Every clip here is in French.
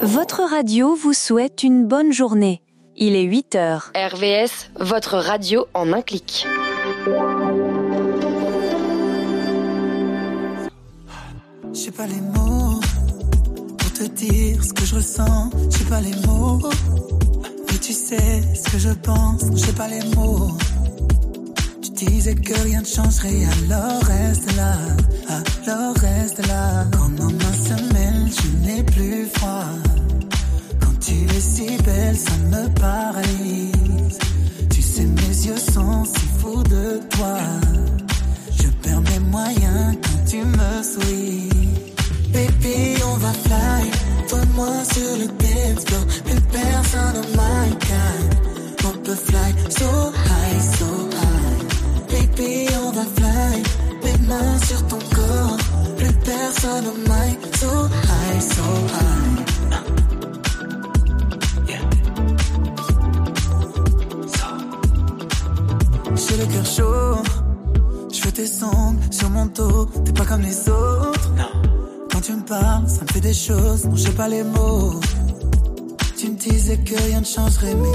Votre radio vous souhaite une bonne journée. Il est 8h. RVS, votre radio en un clic. J'ai pas les mots pour te dire ce que je ressens. J'ai pas les mots, mais tu sais ce que je pense. J'ai pas les mots. Tu disais que rien ne changerait, alors reste là, alors reste là. Quand nos mains se mêlent, je n'ai plus froid. Quand tu es si belle, ça me paralyse. Tu sais, mes yeux sont si fous de toi. Je perds mes moyens quand tu me souris. Baby, on va fly, toi et moi sur le dance floor. Plus personne on my kind. On peut fly so high, so high. Baby, on va fly, mes mains sur ton corps. Plus personne on my so high, so high. J'ai le cœur chaud, je fais tes sons sur mon dos. T'es pas comme les autres, non. Quand tu me parles, ça me fait des choses, non j'ai pas les mots. Tu me disais que rien ne changerait, mais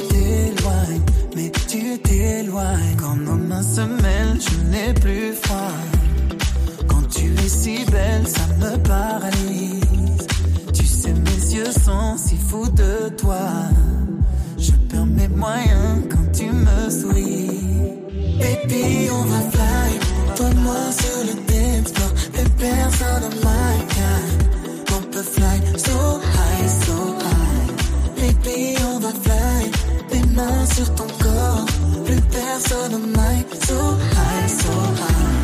tu t'éloignes. Quand nos mains se mêlent, je n'ai plus froid. Quand tu es si belle, ça me paralyse. Tu sais, mes yeux sont si fous de toi. Je perds mes moyens quand tu me souris. Baby, on va fly, toi et moi sur le dance floor. Plus personne on my kind. On peut fly so high, so high. Baby, on va fly, mes mains sur ton corps. Plus personne on my so high, so high.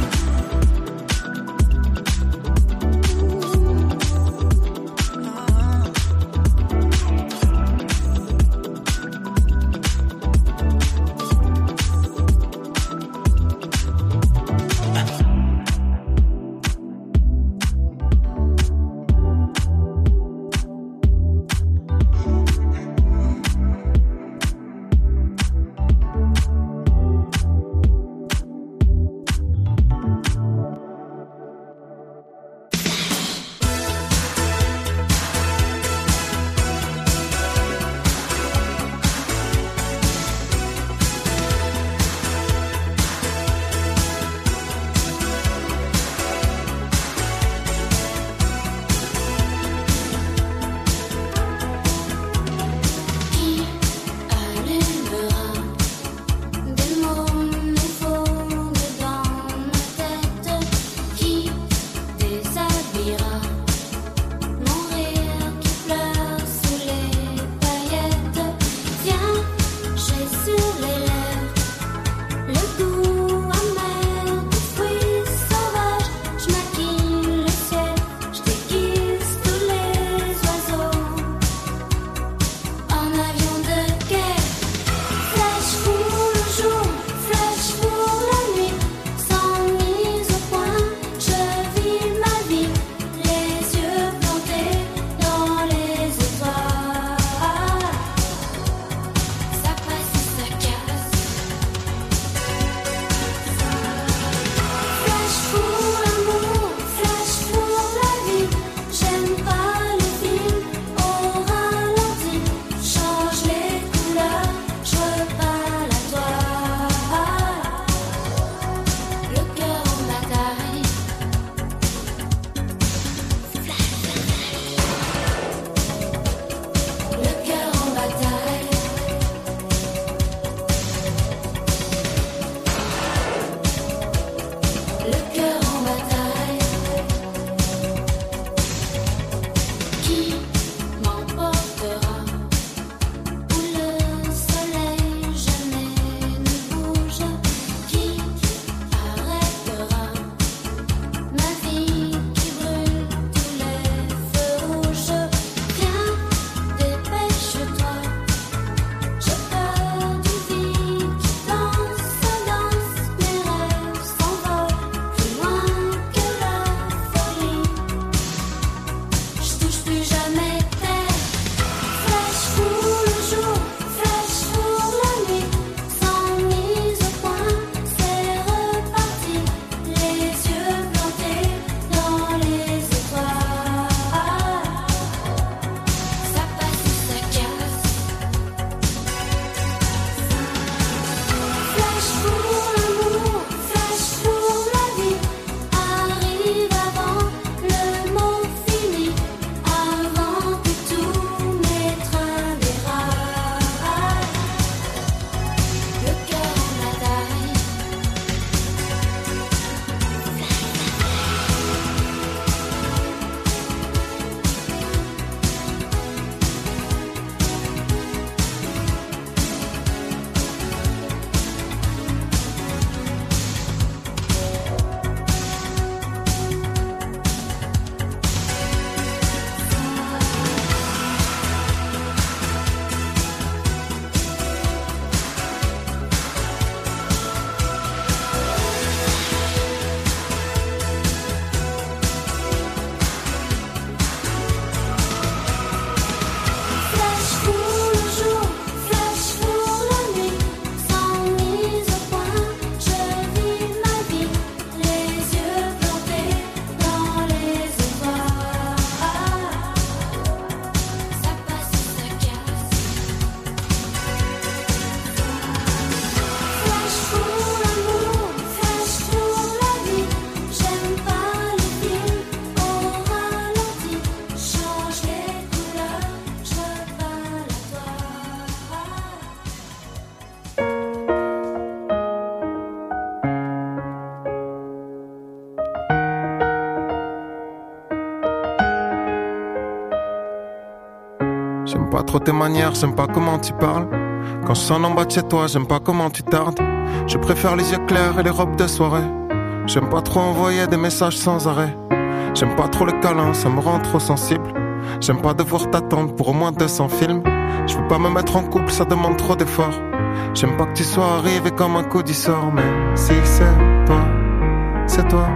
J'aime pas trop tes manières, j'aime pas comment tu parles. Quand je sonne en bas de chez toi, j'aime pas comment tu tardes. Je préfère les yeux clairs et les robes de soirée. J'aime pas trop envoyer des messages sans arrêt. J'aime pas trop le câlin, ça me rend trop sensible. J'aime pas devoir t'attendre pour au moins 200 films. Je veux pas me mettre en couple, ça demande trop d'efforts. J'aime pas que tu sois arrivé comme un coup du sort. Mais si c'est toi, c'est toi.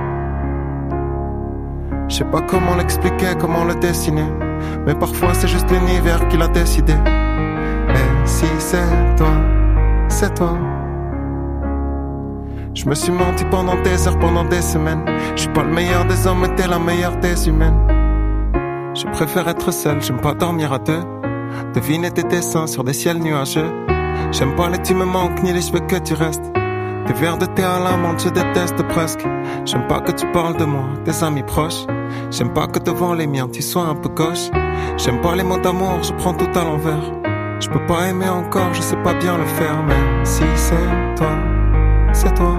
Je sais pas comment l'expliquer, comment le dessiner. Mais parfois c'est juste l'univers qui l'a décidé. Et si c'est toi, c'est toi. Je me suis menti pendant des heures, pendant des semaines. Je suis pas le meilleur des hommes, mais t'es la meilleure des humaines. Je préfère être seul, j'aime pas dormir à deux. Deviner tes dessins sur des ciels nuageux. J'aime pas les tu me manques, ni les cheveux que tu restes. Des verres de thé à la menthe, je déteste presque. J'aime pas que tu parles de moi, tes amis proches. J'aime pas que devant les miens tu sois un peu gauche. J'aime pas les mots d'amour, je prends tout à l'envers. Je peux pas aimer encore, je sais pas bien le faire. Mais si c'est toi, c'est toi.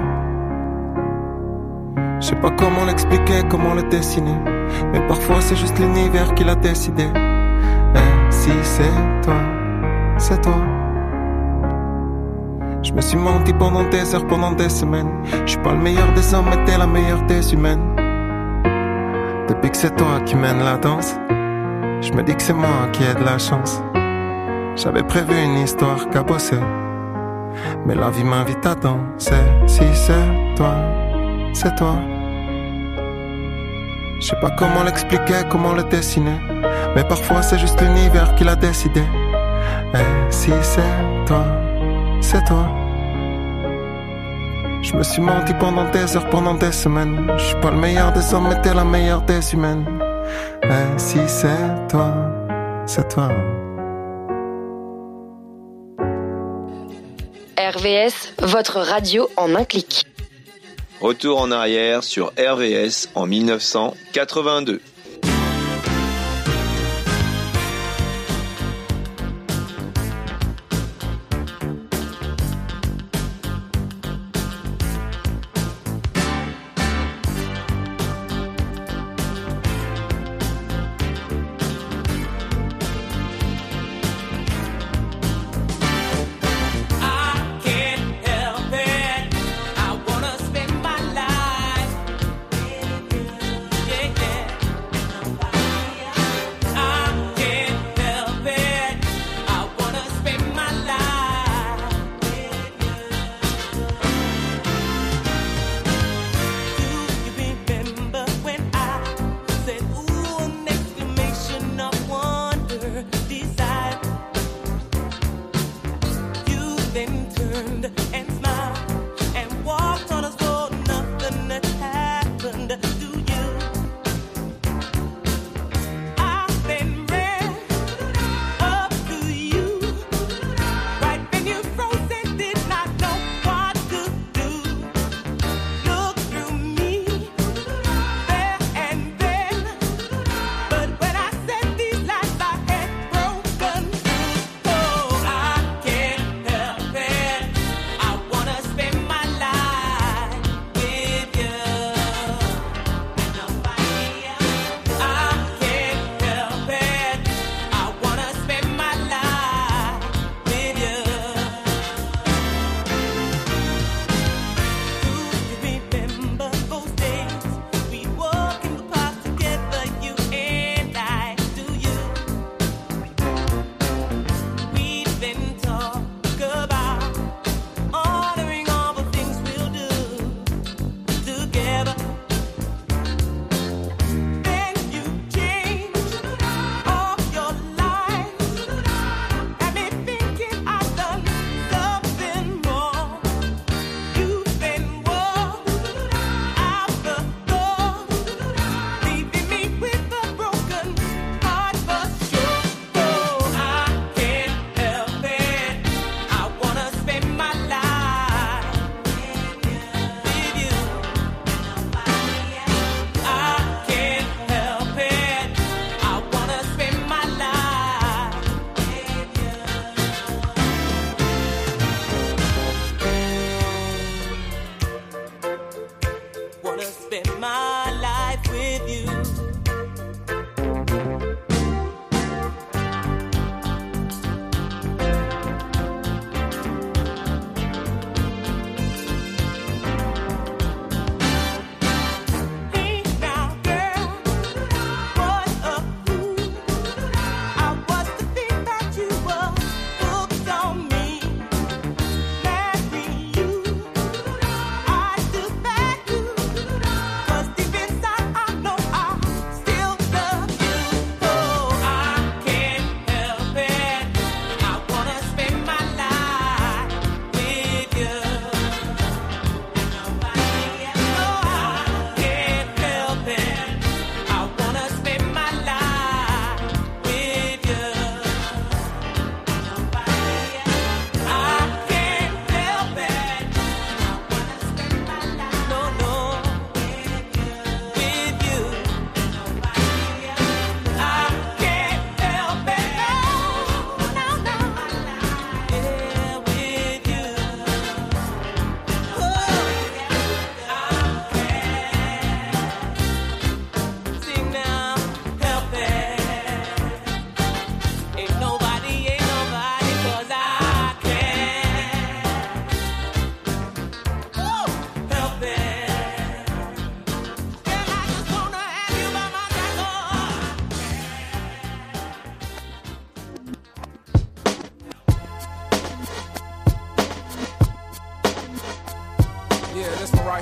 Je sais pas comment l'expliquer, comment le dessiner. Mais parfois c'est juste l'univers qui l'a décidé. Et si c'est toi, c'est toi. Je me suis menti pendant des heures, pendant des semaines. Je suis pas le meilleur des hommes, mais t'es la meilleure des humaines. Depuis que c'est toi qui mène la danse, je me dis que c'est moi qui ai de la chance. J'avais prévu une histoire cabossée, mais la vie m'invite à danser. Si c'est toi, c'est toi. Je sais pas comment l'expliquer, comment le dessiner. Mais parfois c'est juste l'univers qui l'a décidé. Et si c'est toi, c'est toi. Je me suis menti pendant des heures, pendant des semaines. Je suis pas le meilleur des hommes, mais t'es la meilleure des humaines. Et si c'est toi, c'est toi. RVS, votre radio en un clic. Retour en arrière sur RVS en 1982.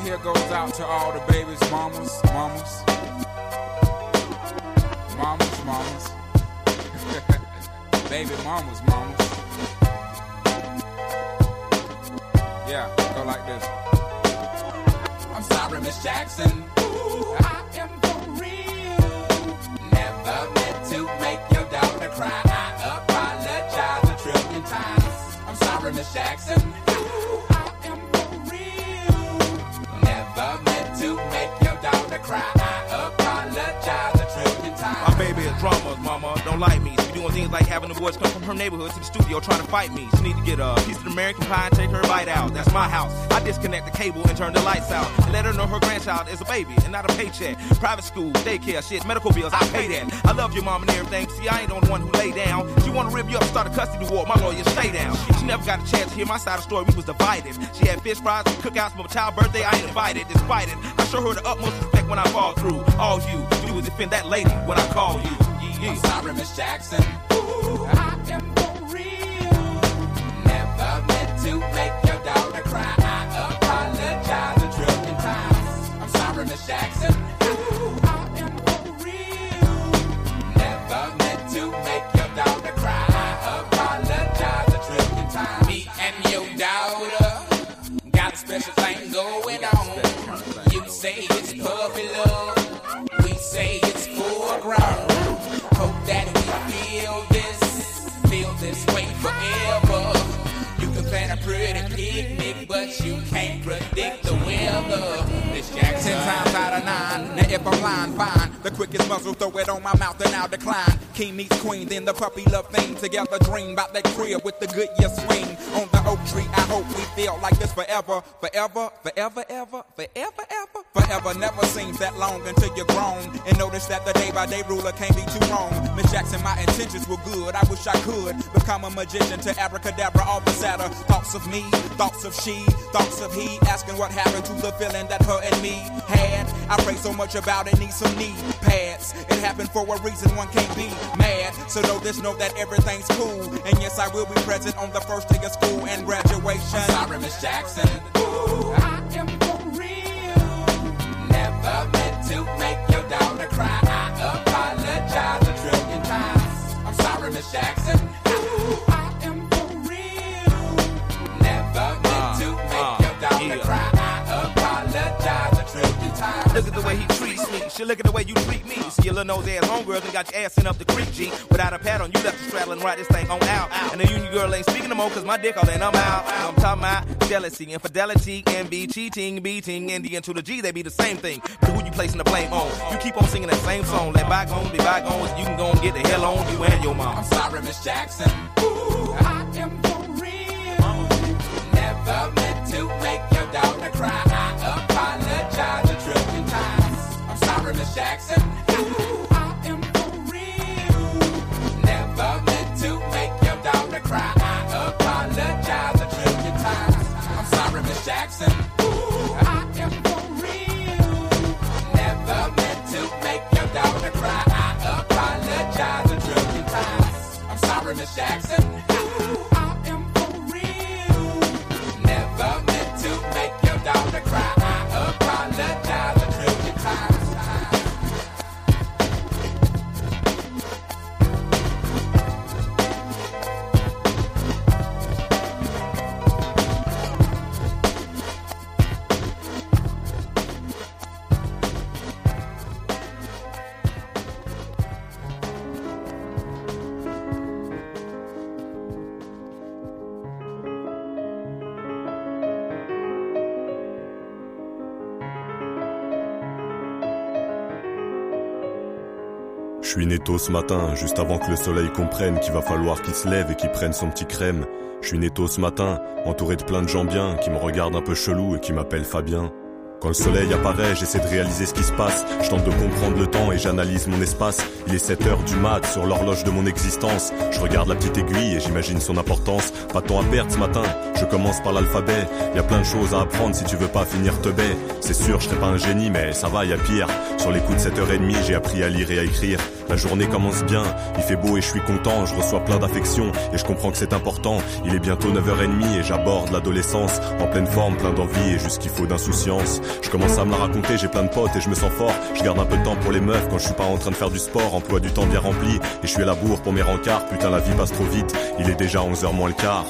right here goes out to all the babies, mamas. Baby mamas. Yeah, go like this. I'm sorry, Miss Jackson. Ooh, I am for real. Never meant to make your daughter cry. I apologize a trillion times. I'm sorry, Miss Jackson. Ooh, I am for real. Never meant to make your daughter cry. I apologize a trillion times. My baby is drama, mama. Don't like me. She doing things like having the boys come from her neighborhood to the studio trying to fight me. She need to get a piece of American pie and take her bite out. That's my house. I disconnect the cable and turn the lights out and let her know her grandchild is a baby and not a paycheck. Private school, daycare, shit, medical bills, I pay that. I love your mom and everything. See, I ain't the one who lay down. She wanna rip you up and start a custody war. My lawyer, stay down. She never got a chance to hear my side of the story. We was divided. She had fish fries and cookouts for my child's birthday. I ain't invited. Despite it, I show her the utmost respect when I fall through. All you do is defend that lady when I call you. I'm sorry, Miss Jackson. Ooh, I am for real. Never meant to make your daughter cry. I apologize a trillion times. I'm sorry, Miss Jackson. Ooh, I am for real. Never meant to make your daughter cry. I apologize a trillion times. Me and your daughter got a special thing going on. You say it's puppy love. We say it's foreground. Hope that we feel this way forever. You can plan a pretty picnic, but you can't predict the weather. Miss Jackson. 10 times out of 9. Now if I'm lying, fine. The quickest muzzle, throw it on my mouth and I'll decline. King meets queen, then the puppy love thing. Together dream about that crib with the good year swing. On the oak tree, I hope we feel like this forever. Forever never seems that long until you're grown. And notice that the day by day ruler can't be too wrong. Miss Jackson, my intentions were good. I wish I could become a magician to abracadabra all the sadder. Thoughts of me, thoughts of she, thoughts of he. Asking what happened to the feeling that her and me had. I pray so much about it, need some knee pads. It happened for a reason, one can't be mad. So know this, know that everything's cool. And yes, I will be present on the first day of school and graduation. I'm sorry, Miss Jackson. Ooh, I am for real. Never meant to make your daughter cry. I apologize a trillion times. I'm sorry, Miss Jackson. Ooh, I am for real. Never meant to make your daughter cry. I apologize a trillion times. Look at the way he treats me. Shit, look at the way you treat me. See your little nose ass homegirls and got your ass sent up the creek, G. Without a pad on, you left the straddle and ride this thing on out. And the union girl ain't speaking no more, cause my dick all in, I'm out. I'm talking about jealousy, infidelity, envy, cheating, beating, and the N to the G, they be the same thing. But who you placing the blame on? You keep on singing that same song. Let bygones be bygones. You can go and get the hell on you and your mom. I'm sorry, Miss Jackson. Ooh, I am for real. Never meant to make your daughter cry. I apologize a trillion times. I'm sorry, Miss Jackson. Ooh, I am for real. Never meant to make your daughter cry. I apologize a trillion times. I'm sorry, Miss Jackson. Ooh, I am for real. Never meant to make your daughter cry. I apologize a trillion times. I'm sorry, Miss Jackson. Ooh, I am for real. Never meant to make your daughter cry. I apologize a trillion times. Je suis né tôt ce matin, juste avant que le soleil comprenne qu'il va falloir qu'il se lève et qu'il prenne son petit crème. Je suis né tôt ce matin, entouré de plein de gens bien, qui me regardent un peu chelou et qui m'appellent Fabien. Quand le soleil apparaît, j'essaie de réaliser ce qui se passe. Je tente de comprendre le temps et j'analyse mon espace. Il est 7h du mat sur l'horloge de mon existence. Je regarde la petite aiguille et j'imagine son importance. Pas de temps à perdre ce matin, je commence par l'alphabet. Y a plein de choses à apprendre si tu veux pas finir teubé. C'est sûr, je serai pas un génie, mais ça va, y a pire. Sur les coups de 7h30, j'ai appris à lire et à écrire. La journée commence bien, il fait beau et je suis content, je reçois plein d'affection et je comprends que c'est important. Il est bientôt 9h30 et j'aborde l'adolescence, en pleine forme, plein d'envie et juste qu'il faut d'insouciance. Je commence à me la raconter, j'ai plein de potes et je me sens fort. Je garde un peu de temps pour les meufs quand je suis pas en train de faire du sport, emploi du temps bien rempli et je suis à la bourre pour mes rencarts. Putain, la vie passe trop vite, il est déjà 11h moins le quart.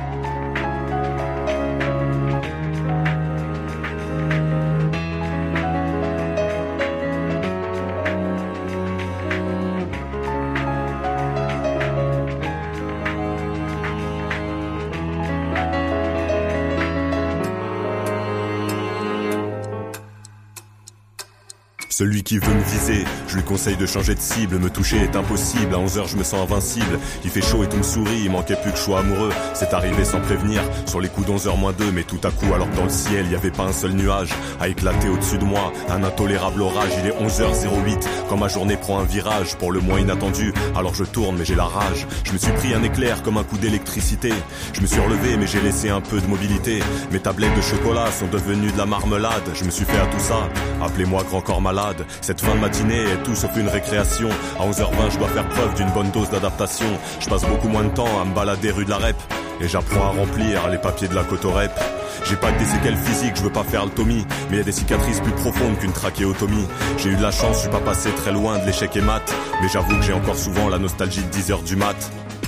Celui qui veut me viser, je lui conseille de changer de cible. Me toucher est impossible, à 11h je me sens invincible. Il fait chaud et tout me sourit, il manquait plus que je sois amoureux. C'est arrivé sans prévenir, sur les coups d'11h moins 2. Mais tout à coup alors que dans le ciel, y avait pas un seul nuage à éclater au-dessus de moi, un intolérable orage. Il est 11h08, quand ma journée prend un virage, pour le moins inattendu. Alors je tourne mais j'ai la rage, je me suis pris un éclair comme un coup d'électricité. Je me suis relevé mais j'ai laissé un peu de mobilité. Mes tablettes de chocolat sont devenues de la marmelade. Je me suis fait à tout ça, appelez-moi grand corps malade. Cette fin de matinée est tout sauf une récréation. À 11h20 je dois faire preuve d'une bonne dose d'adaptation. Je passe beaucoup moins de temps à me balader rue de la Rep et j'apprends à remplir les papiers de la Cotorep. J'ai pas que des séquelles physiques, je veux pas faire le Tommy, mais y a des cicatrices plus profondes qu'une trachéotomie. J'ai eu de la chance, je suis pas passé très loin de l'échec et mat, mais j'avoue que j'ai encore souvent la nostalgie de 10h du mat.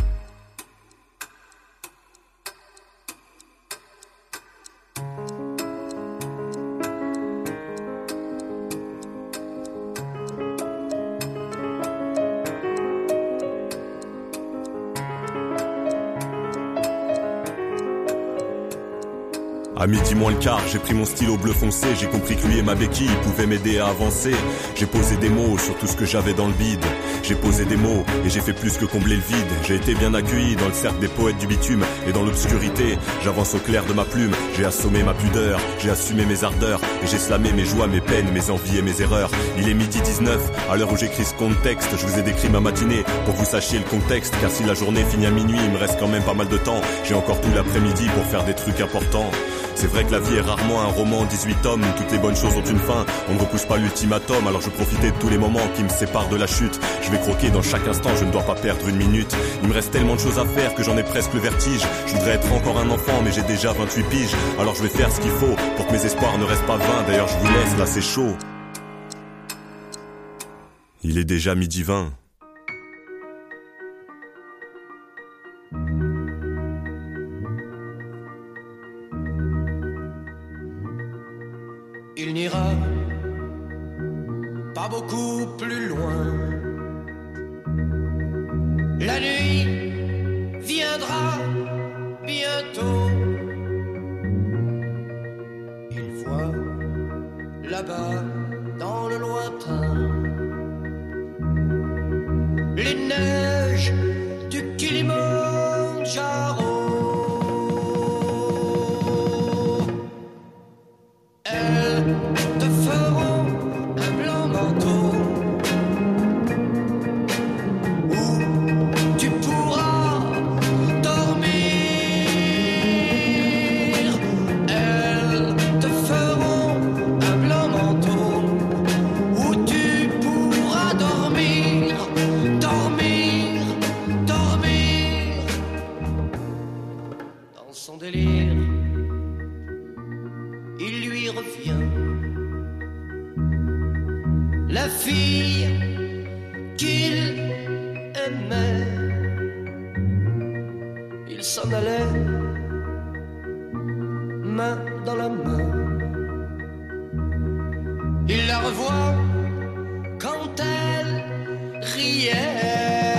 À midi moins le quart, j'ai pris mon stylo bleu foncé. J'ai compris que lui et ma béquille pouvaient m'aider à avancer. J'ai posé des mots sur tout ce que j'avais dans le bide. J'ai posé des mots et j'ai fait plus que combler le vide. J'ai été bien accueilli dans le cercle des poètes du bitume. Et dans l'obscurité, j'avance au clair de ma plume. J'ai assommé ma pudeur, j'ai assumé mes ardeurs. Et j'ai slamé mes joies, mes peines, mes envies et mes erreurs. Il est midi 19, à l'heure où j'écris ce contexte. Je vous ai décrit ma matinée pour que vous sachiez le contexte. Car si la journée finit à minuit, il me reste quand même pas mal de temps. J'ai encore tout l'après-midi pour faire des trucs importants. C'est vrai que la vie est rarement un roman en 18 tomes. Toutes les bonnes choses ont une fin, on ne repousse pas l'ultimatum. Alors je profitais de tous les moments qui me séparent de la chute. Je vais croquer dans chaque instant, je ne dois pas perdre une minute. Il me reste tellement de choses à faire que j'en ai presque le vertige. Je voudrais être encore un enfant mais j'ai déjà 28 piges. Alors je vais faire ce qu'il faut pour que mes espoirs ne restent pas vains. D'ailleurs je vous laisse, là c'est chaud. Il est déjà midi 20. Il n'ira pas beaucoup plus loin. La nuit viendra bientôt. Il voit là-bas dans le lointain les neiges du Kilimandjaro. Elles te feront un blanc manteau où tu pourras dormir. Elles te feront un blanc manteau où tu pourras dormir, dormir, dormir. Dans son délire, il lui revient la fille qu'il aimait. Il s'en allait, main dans la main. Il la revoit quand elle riait.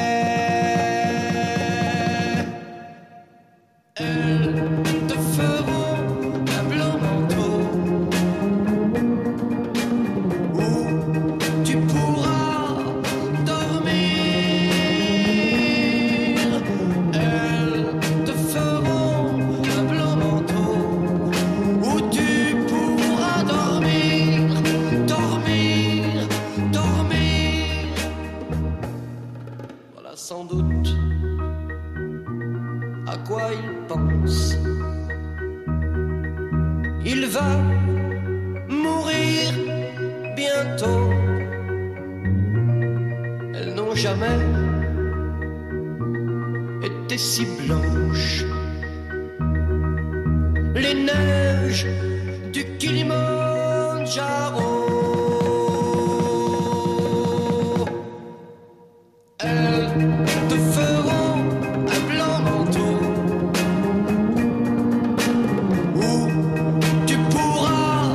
Elles te feront un blanc manteau où tu pourras dormir. Elles te feront un blanc manteau où tu pourras dormir, dormir, dormir. Voilà sans doute à quoi il pense. Il va mourir bientôt. elles n'ont jamais été si blanches. Les neiges du Kilimandjaro, elles te feront un blanc manteau où tu pourras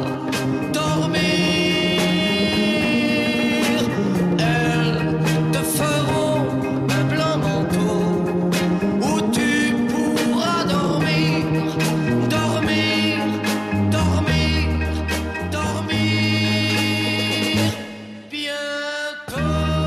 dormir. Elles te feront un blanc manteau où tu pourras dormir, dormir, dormir, dormir bientôt.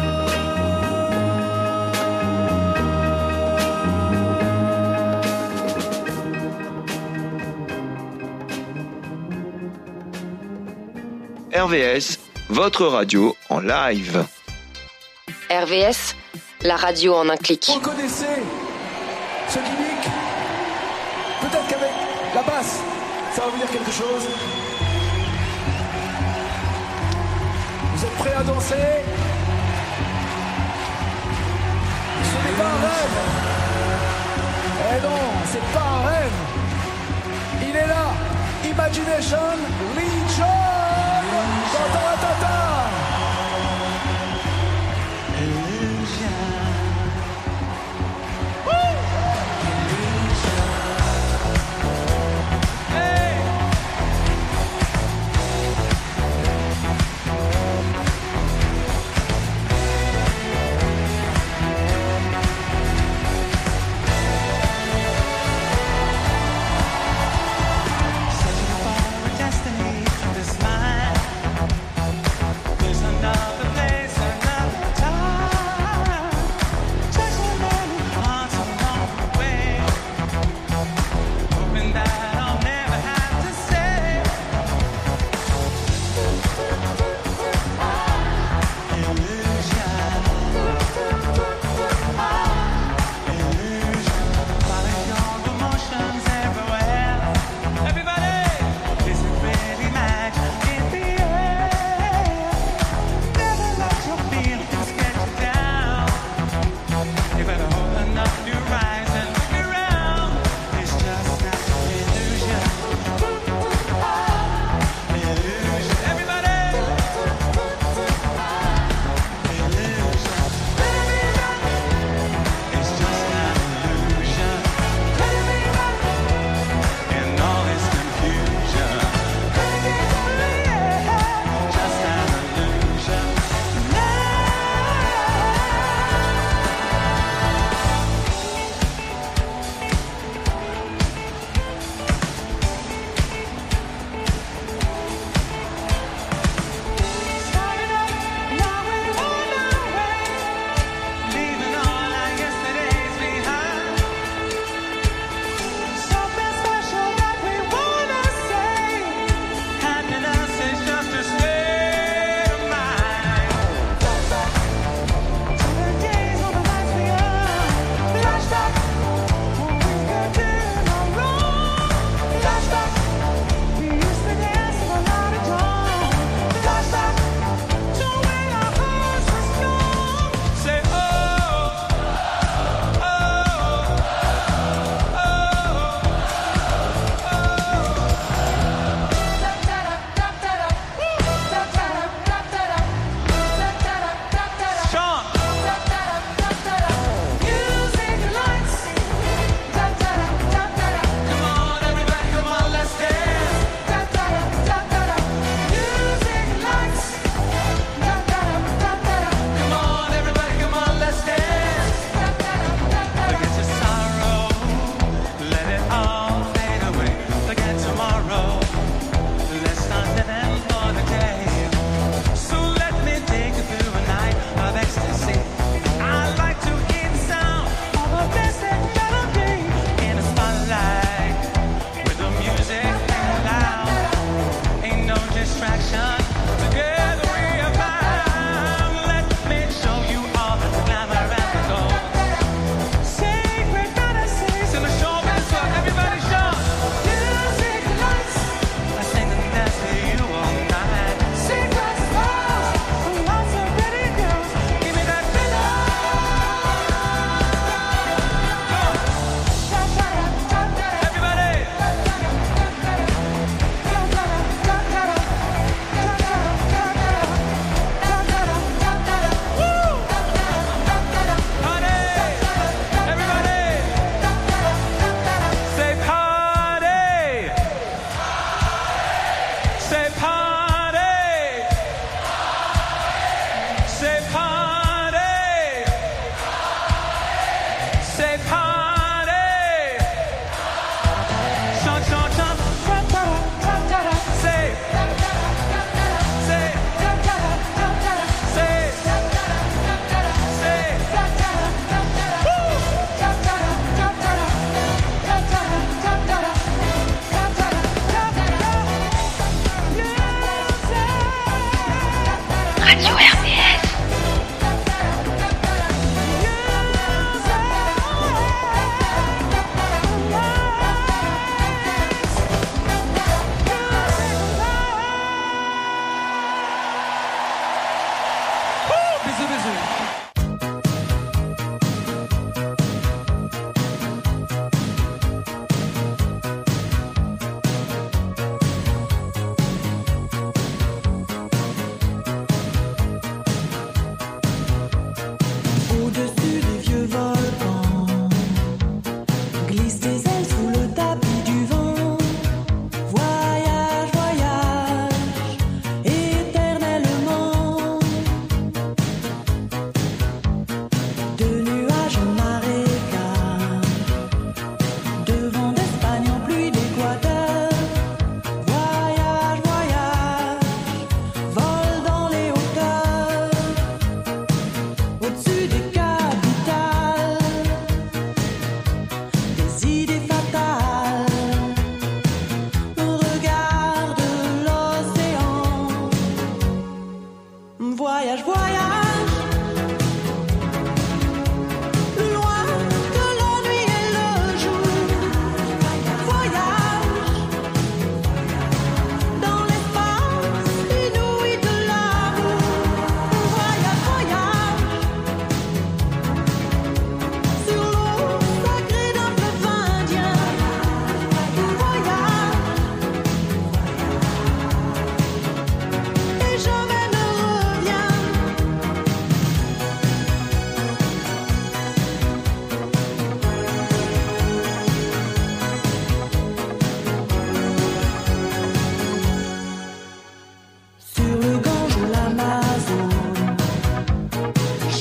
RVS, votre radio en live. RVS, la radio en un clic. Vous connaissez ce gimmick? Peut-être qu'avec la basse, ça va vous dire quelque chose. Vous êtes prêts à danser? Ce n'est pas un rêve. Eh non, c'est pas un rêve. Il est là. Imagination Legion. Ta-ta-ta-ta. Destiny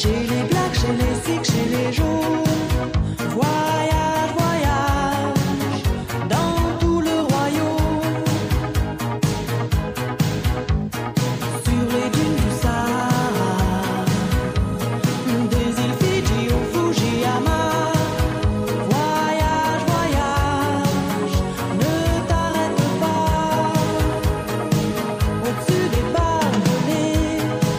chez les blacks, chez les sikhs, chez les jaunes. Voyage, voyage dans tout le royaume. Sur les dunes du Sahara, des îles Fidji au Fujiyama. Voyage, voyage, ne t'arrête pas. Au-dessus des barbelés,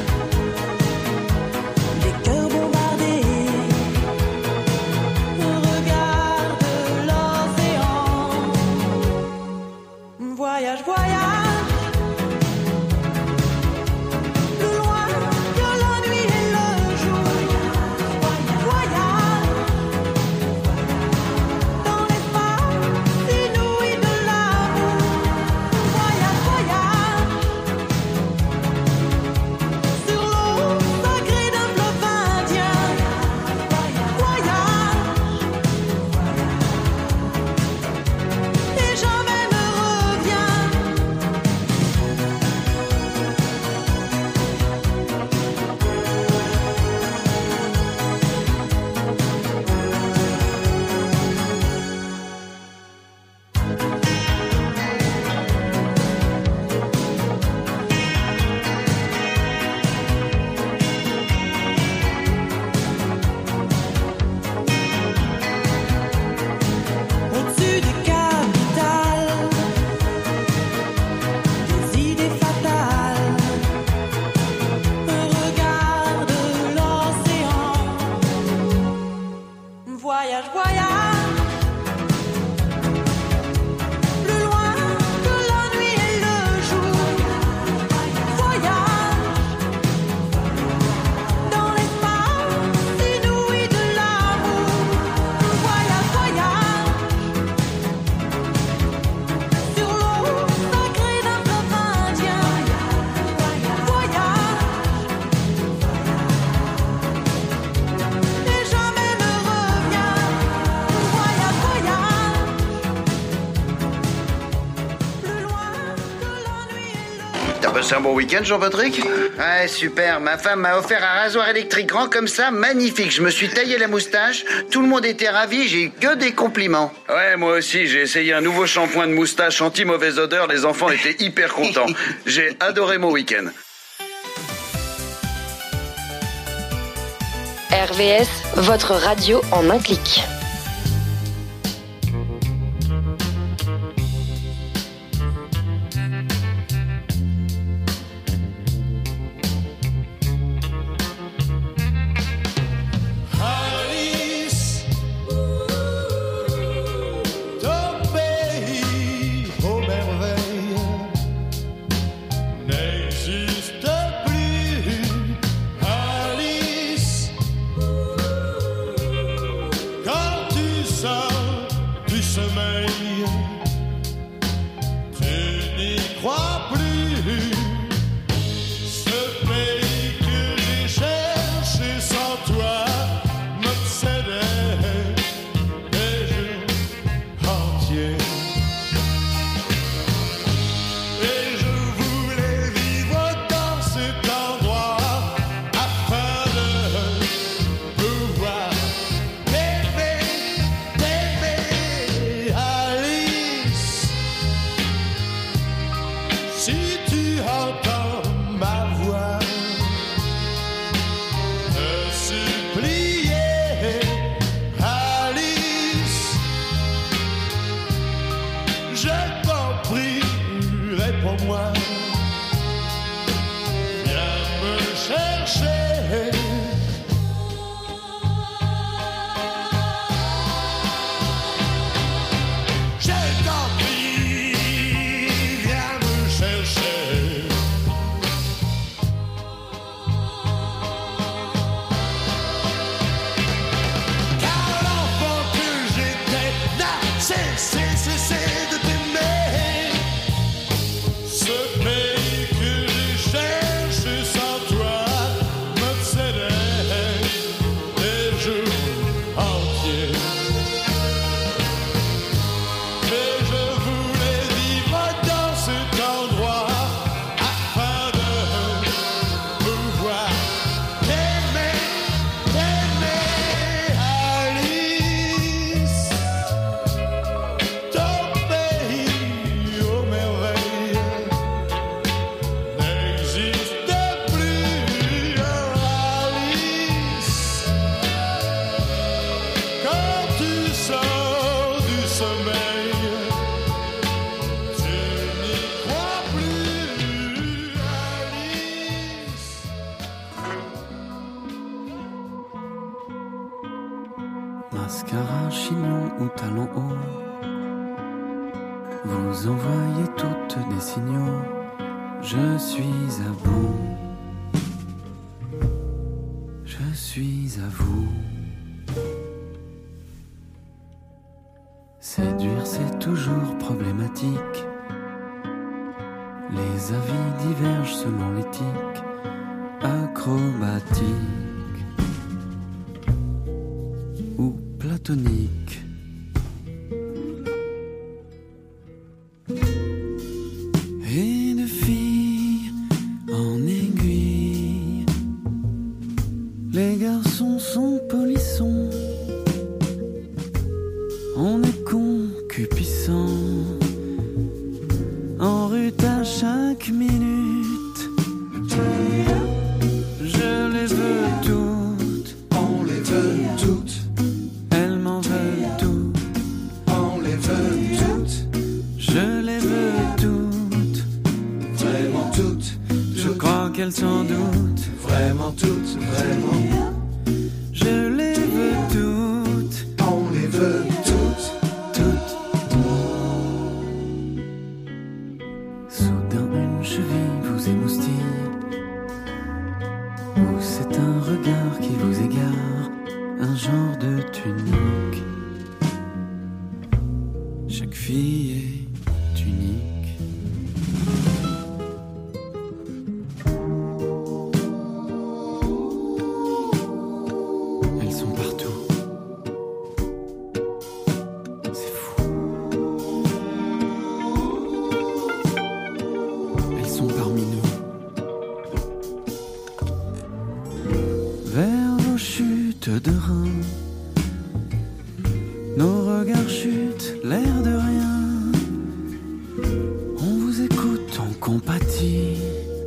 des cœurs bombardés. Regarde l'océan. Voyage, voyage, plus loin que la nuit et le jour. Voyage, dans l'espace inouï de l'amour. Voyage, voyage, sur l'eau sacrée d'un fleuve indien. Voyage, et jamais ne reviens. Au-dessus des capitales, des idées fatales. Regarde l'océan. Voyage, voyage, plus loin que la nuit et le jour. Voyage, dans l'espace inouï de l'amour. Voyage, voyage, sur l'eau sacrée d'un fleuve indien. Voyage, et jamais ne reviens. Voyage, voyage, plus loin que la nuit et le T'as passé un bon week-end, Jean-Patrick? Ouais, super. Ma femme m'a offert un rasoir électrique grand comme ça, magnifique. Je me suis taillé la moustache. Tout le monde était ravi. J'ai eu que des compliments. Ouais, moi aussi, j'ai essayé un nouveau shampoing de moustache anti-mauvaise odeur. Les enfants étaient hyper contents. J'ai adoré mon week-end. RVS, votre radio en un clic. Alice, ton pays aux merveilles n'existe plus. Alice, quand tu sors du sommeil, tu n'y crois plus. Ce pays que j'ai cherché sans toi m'obsédait des jours entiers. Et je voulais vivre dans cet endroit afin de pouvoir t'aimer, t'aimer, Alice. Si tu entends ma voix te supplier, Alice, je t'en prie, réponds-moi. Viens me chercher. Je t'en prie, viens me chercher. Car l'enfant que j'étais n'a cessé de t'aimer. Ce pays que j'ai cherché sans toi m'obsédait des jours entiers. Mais je voulais vivre dans cet endroit afin de pouvoir t'aimer, mascara, chignon ou talon haut. Vous envoyez toutes des signaux. Je suis à vous. Je suis à vous. Séduire c'est toujours problématique. Les avis divergent selon l'éthique acrobatique ou platonique. Et de fille en aiguille, les garçons sont polissons. On est concupiscent, en route à chaque minute. Je les veux toutes, on les veut toutes. Elles m'en veulent toutes, on les veut toutes. Je les veux toutes, vraiment toutes. Je crois qu'elles s'en doutent, vraiment toutes, vraiment. Je les veux toutes, on les veut toutes. Soudain une cheville vous émoustille, ou c'est un regard qui vous égare, un genre de tunique. Chaque fille est unique. Elles sont partout. C'est fou. Elles sont parmi nous. Vers vos chutes de reins, nos regards chutent, l'air de rien. On vous écoute, on compatit,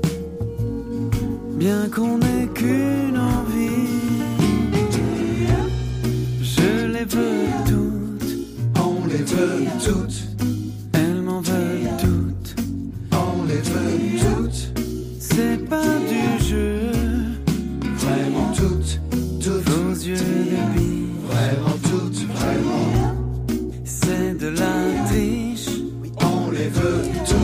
bien qu'on n'ait qu'une envie. Je les veux toutes, on les veut toutes. Elles m'en veulent toutes, on les veut toutes. c'est pas du jeu, vraiment toutes, toutes. vos yeux de bille, vraiment toutes, vraiment. c'est de la triche. On les veut toutes.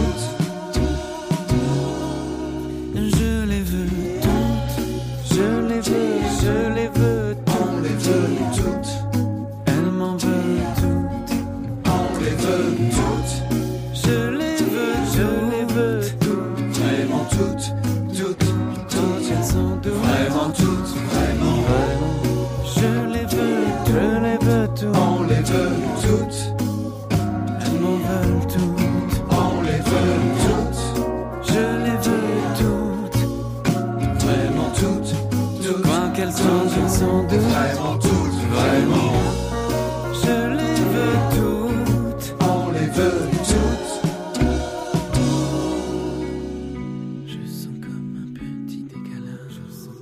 Je les veux toutes, je les veux, je les veux toutes. On les veut toutes. Elles m'en veulent toutes, On les veut toutes. je les veux toutes. Vraiment toutes, toutes, toutes. Elles sont douces, Vraiment toutes, vraiment. je les veux toutes. On les veut toutes. Elles m'en veulent toutes, On les veut toutes. je les veux toutes. Vraiment toutes, toutes. Quoi qu'elles sont douces, Vraiment toutes, vraiment. je les veux toutes. On les veut toutes. Je sens comme un petit décalage.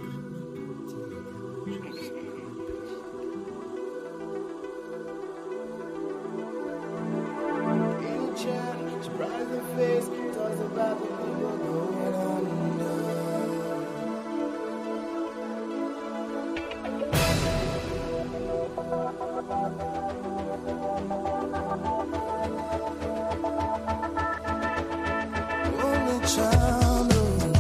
Only child.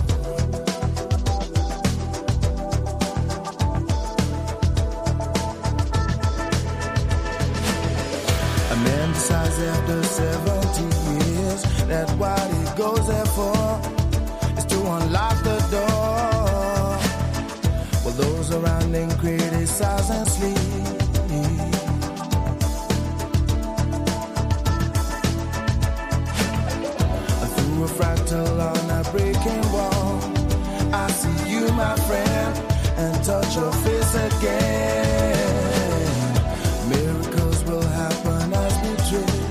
A man decides after 70 years that what he goes there for is to unlock the door. Well, those around him criticize and sleep. Through a fractal on a breaking wall, I see you, my friend, and touch your face again. Miracles will happen as we dream.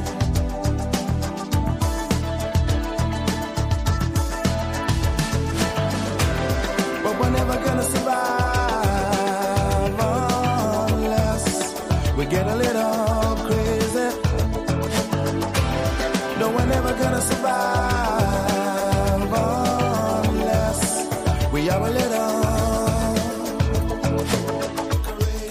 But we're never gonna survive unless we get a little crazy. No, we're never gonna survive unless we are a little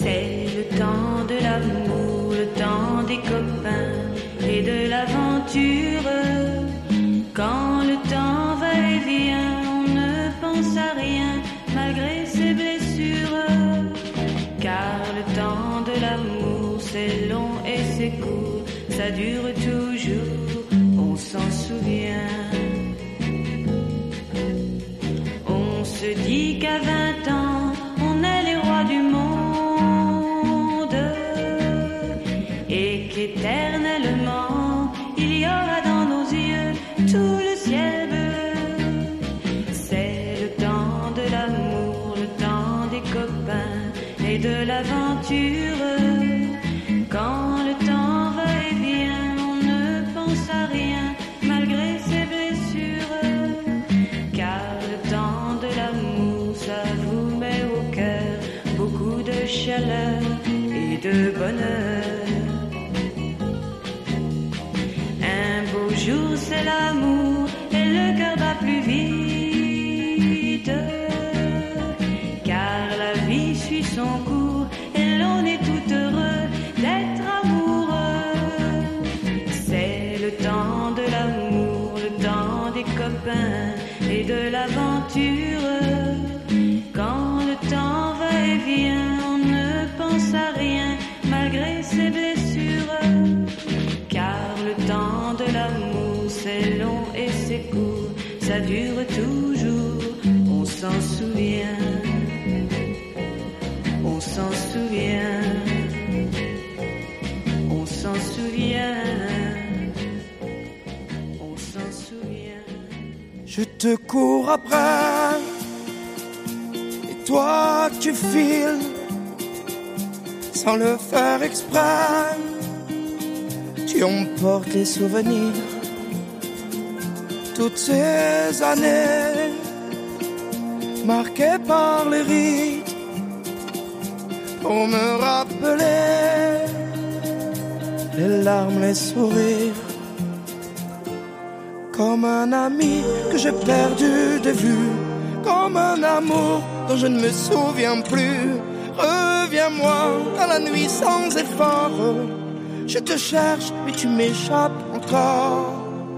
C'est le temps de l'amour, le temps des copains et de l'aventure. Quand le temps va et vient, on ne pense à rien malgré ses blessures. Car le temps de l'amour, c'est long et c'est court, ça dure toujours, on s'en souvient. On se dit qu'à 20 ans, on est les rois du monde et qu'éternellement, il y aura dans nos yeux tout le ciel bleu. C'est le temps de l'amour, le temps des copains et de l'aventure. Quand le temps va et vient, on ne pense à rien malgré ses blessures. Car le temps de l'amour, ça vous met au cœur beaucoup de chaleur et de bonheur. Un beau jour c'est l'amour et le cœur bat plus vite. Car la vie suit son cours et l'on est tout heureux d'être amoureux. C'est le temps de l'amour, le temps des copains et de l'aventure. Quand le temps va et vient, on ne pense à rien malgré ses blessures. Car le temps de l'amour, c'est long et c'est court, ça dure toujours, on s'en souvient. On s'en souvient. On s'en souvient. On s'en souvient. Je te cours après et toi tu files sans le faire exprès. Tu emportes les souvenirs, toutes ces années marquées par les rides, pour me rappeler les larmes, les sourires. Comme un ami que j'ai perdu de vue, comme un amour dont je ne me souviens plus. Reviens-moi dans la nuit sans effort. Je te cherche mais tu m'échappes encore.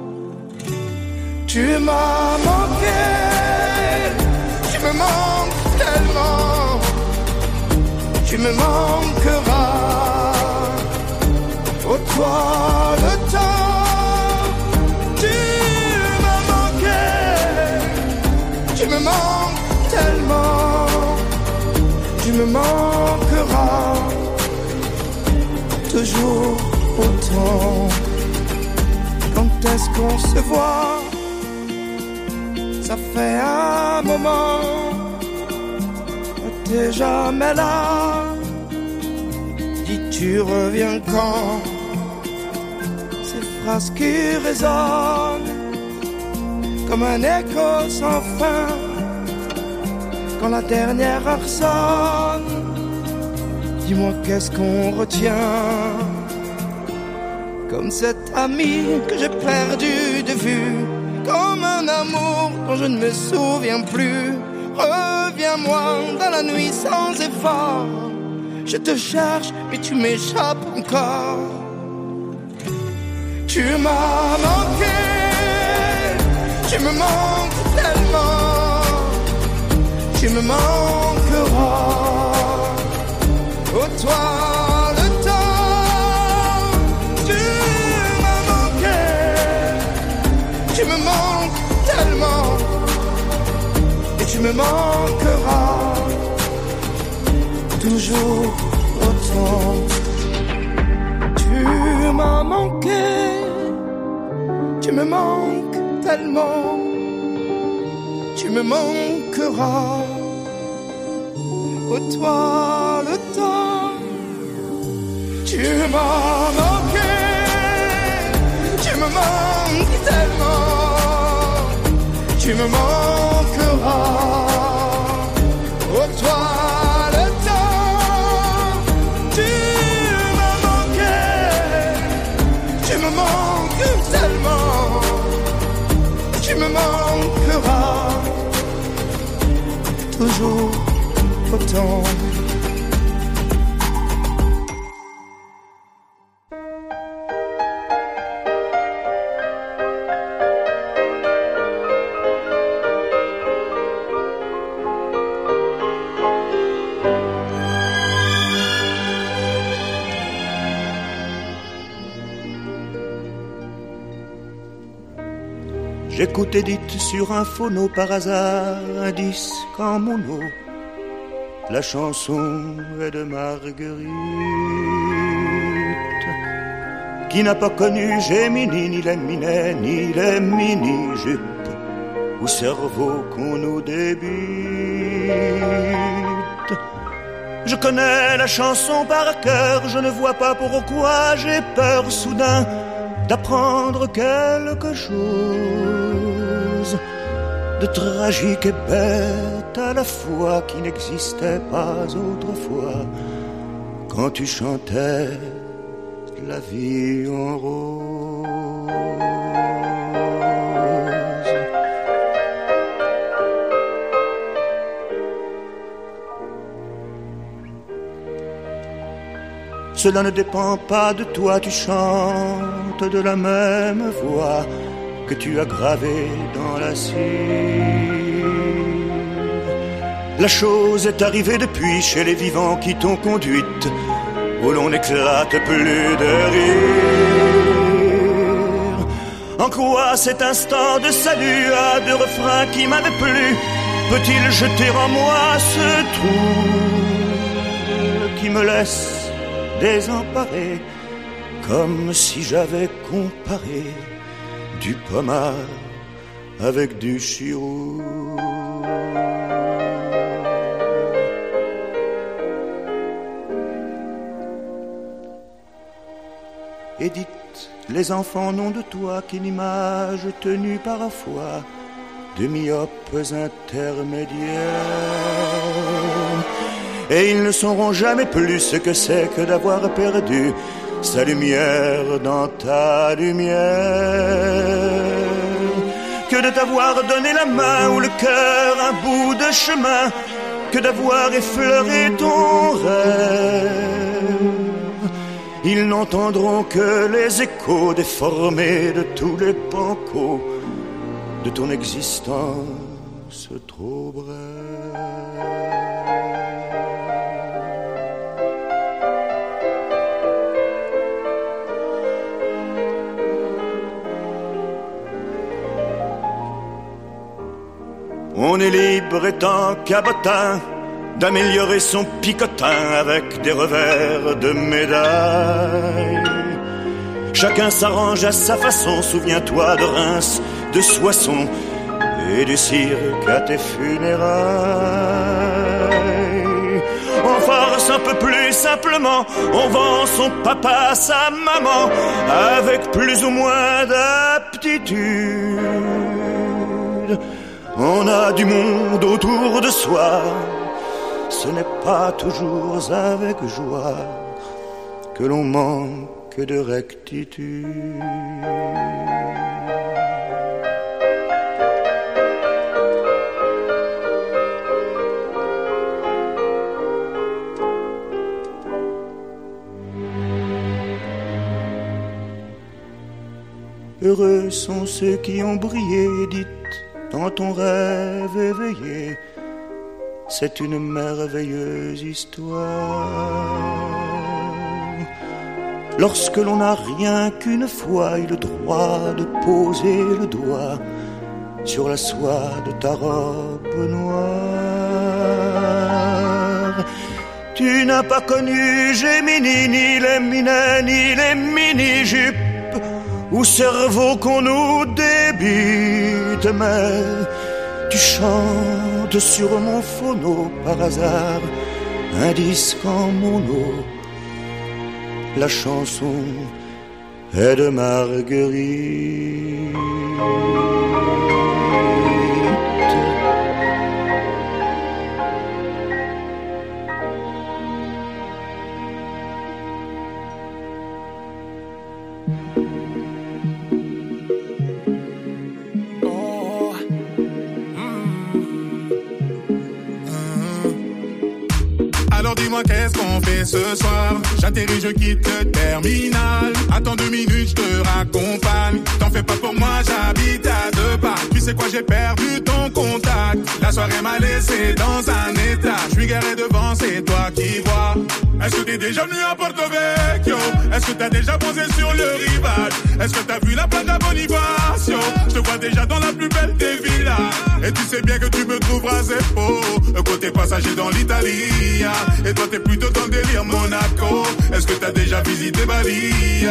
Tu m'as manqué, tu me manques tellement. Tu me manqueras. Oh toi le temps, tu m'as manqué. Tu me manques tellement. Tu me manqueras. Toujours autant. Quand est-ce qu'on se voit? Ça fait un moment. T'es jamais là. Dis tu reviens quand? Ces phrases qui résonnent comme un écho sans fin. Quand la dernière heure sonne, dis-moi qu'est-ce qu'on retient? Comme cet ami que j'ai perdu de vue, comme un amour dont je ne me souviens plus. Reviens-moi dans la nuit sans effort. Je te cherche mais tu m'échappes encore. Tu m'as manqué, tu me manques tellement. Tu me manqueras. Oh toi le temps, tu m'as manqué. Tu me manques tellement. Et tu me manqueras. Toujours autant. Tu m'as manqué. Tu me manques tellement. Tu me manqueras. Oh toi le temps. Tu m'as manqué. Tu me manques tellement. Tu me manqueras. Oh toi le temps. Tu m'as manqué. Tu me manques tellement. Tu me manqueras. Toujours autant. J'écoute Edith sur un phono par hasard, un disque en mono. La chanson est de Marguerite, qui n'a pas connu Gémini, ni les minets, ni les mini-jupes, ou cerveau qu'on nous débite. Je connais la chanson par cœur, je ne vois pas pourquoi j'ai peur soudain d'apprendre quelque chose de tragique et bête à la fois qui n'existait pas autrefois quand tu chantais la vie en rose. Cela ne dépend pas de toi, tu chantes de la même voix que tu as gravée dans la cire. La chose est arrivée depuis chez les vivants qui t'ont conduite, où l'on n'éclate plus de rire. En quoi cet instant de salut à deux refrains qui m'avaient plu peut-il jeter en moi ce trou qui me laisse désemparé, comme si j'avais comparé du pommard avec du chirou. Édith, les enfants n'ont de toi qu'une image tenue parfois de myopes intermédiaires. Et ils ne sauront jamais plus ce que c'est que d'avoir perdu sa lumière dans ta lumière, que de t'avoir donné la main ou le cœur un bout de chemin, que d'avoir effleuré ton rêve. Ils n'entendront que les échos déformés de tous les pancos de ton existence trop brève. On est libre étant cabotin d'améliorer son picotin avec des revers de médaille. Chacun s'arrange à sa façon, souviens-toi de Reims, de Soissons et du cirque à tes funérailles. On force un peu plus simplement, on vend son papa, sa maman, avec plus ou moins d'aptitude. On a du monde autour de soi, ce n'est pas toujours avec joie que l'on manque de rectitude. Heureux sont ceux qui ont brillé, Edith, dans ton rêve éveillé. C'est une merveilleuse histoire. Lorsque l'on n'a rien qu'une fois eu le droit de poser le doigt sur la soie de ta robe noire. Tu n'as pas connu Gémini, ni les minets, ni les mini-jupes, ou cerveau qu'on nous débite, mais tu chantes sur mon phono par hasard un disque en mono. La chanson est de Marguerite. Alors dis-moi qu'est-ce qu'on fait ce soir? J'atterris, je quitte le terminal. Attends 2 minutes, je te raccompagne. T'en fais pas pour moi, j'habite à 2 pas. Tu sais quoi, j'ai perdu ton contact. La soirée m'a laissé dans un état. Je suis garé devant, c'est toi qui vois. Est-ce que t'es déjà venu à Porto Vecchio? Est-ce que t'as déjà posé sur le rivage? Est-ce que t'as vu la plage à Bonifacio? Je te vois déjà dans la plus belle des villas. Et tu sais bien que tu me trouveras Zeppo, côté passager dans l'Italie. Et toi t'es plutôt dans le délire Monaco. Est-ce que t'as déjà visité Bali?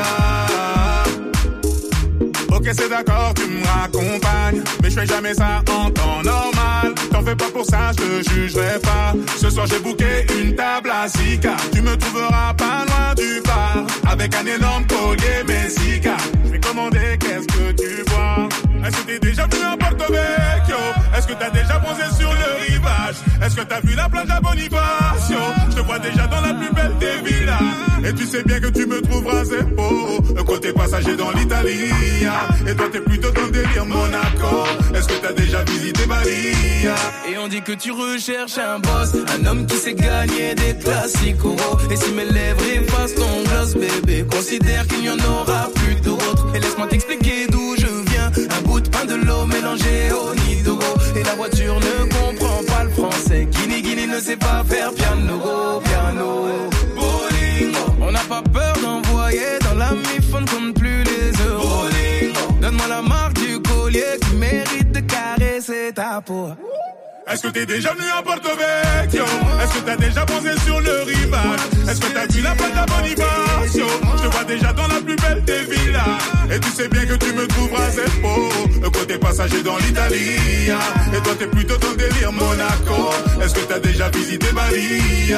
Ok, c'est d'accord, tu me raccompagnes, mais je fais jamais ça en temps normal. T'en fais pas pour ça, je te jugerai pas. Ce soir j'ai booké une table à Zika. Tu me trouveras pas loin du bar, avec un énorme collier Messica. Je vais commander, qu'est-ce que tu bois? Est-ce que t'es déjà venu à Porto Vecchio? Est-ce que t'as déjà posé sur le rivage? Est-ce que t'as vu la plage à Bonifacio? Je te vois déjà dans la plus belle des villas. Et tu sais bien que tu me trouveras Zeppo, côté passager dans l'Italie. Et toi t'es plutôt dans le délire Monaco. Est-ce que t'as déjà visité Bali? Et on dit que tu recherches un boss, un homme qui sait gagner des classicos. Et si mes lèvres effacent ton gloss, bébé, considère qu'il n'y en aura plus d'autres. Et laisse-moi t'expliquer d'où je viens. Un bout de pain, de l'eau mélangé au nido. Et la voiture ne comprend pas le français. Guini Guini ne sait pas faire piano, piano. Bolingo, on n'a pas peur d'envoyer dans la mi-fond, compte plus les euros. Donne-moi la marque du collier qui mérite de caresser ta peau. Est-ce que t'es déjà venu à Porto Vecchio? Est-ce que t'as déjà posé sur le rivage? Est-ce que t'as vu la plage à Bonifacio? Je te vois déjà dans la plus belle des villas. Et tu sais bien que tu me trouveras Zeppo, côté passager dans l'Italie. Et toi t'es plutôt dans le délire Monaco. Est-ce que t'as déjà visité Bali?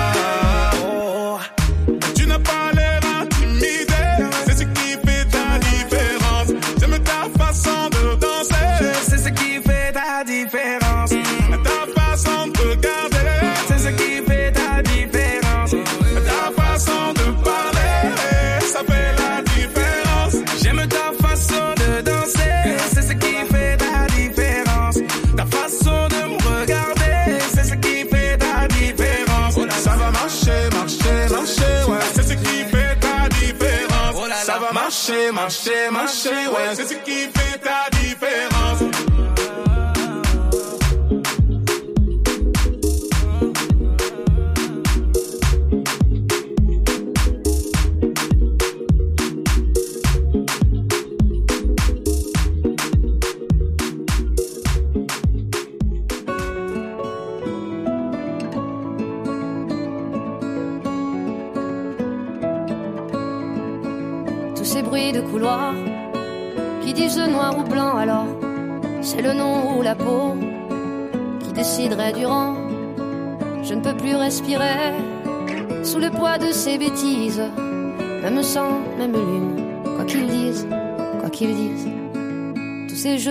Oh, tu n'as pas l'air intimidé, c'est ce qui fait ta différence. J'aime ta façon de danser, c'est ce qui fait ta différence. Ta façon de regarder, c'est ce qui fait ta différence. Ta façon de parler, ça fait la différence. J'aime ta façon de danser, c'est ce qui fait ta différence. Ta façon de me regarder, c'est ce qui fait ta différence. Ça va marcher, marcher, marcher, ouais, c'est ce qui fait ta différence. Ça va marcher, marcher, marcher, ouais, c'est ce qui fait ta différence. Ces bruits de couloir qui disent noir ou blanc, alors c'est le nom ou la peau qui déciderait du rang. Je ne peux plus respirer sous le poids de ces bêtises, même sang, même lune, quoi qu'ils disent, tous ces jeux